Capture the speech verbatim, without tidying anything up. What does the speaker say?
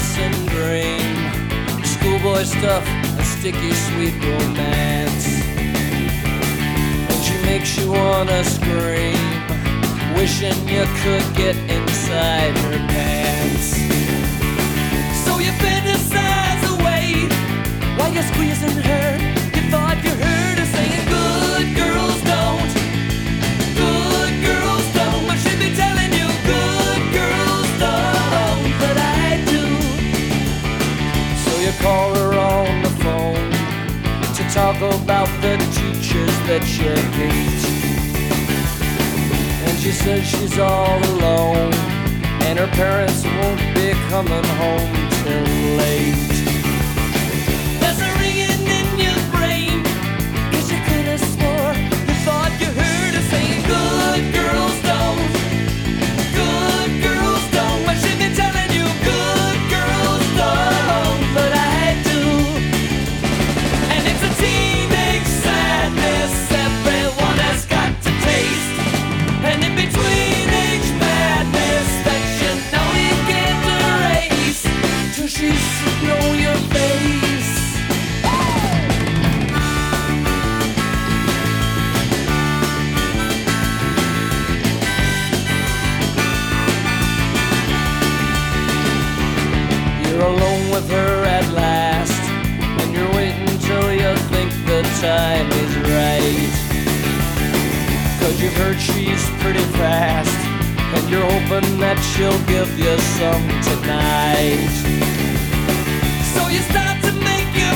innocent dream, schoolboy stuff, a sticky sweet romance. And she makes you wanna scream, wishing you could get inside her pants. So you fantasize away while you're squeezing her. You thought you heard her saying, good girls don't, good girls don't. I should be telling you, good girls don't, but I do. So you call her on the phone to talk about the teachers that you hate. And she says she's all alone, and her parents won't be coming home till late. There's a ringing in your brain, 'cause you could have swore you thought you heard her saying, good girls don't, good girls don't. I should be telling you, good girls don't, but I do. And it's a teenage sadness everyone has got to taste. And in between age madness that you know you can't erase, till she's know your face. You're alone with her at last, and you're waiting till you think the time is right. 'Cause you've heard she's pretty fast, and you're hoping that she'll give you some tonight. So you start to make your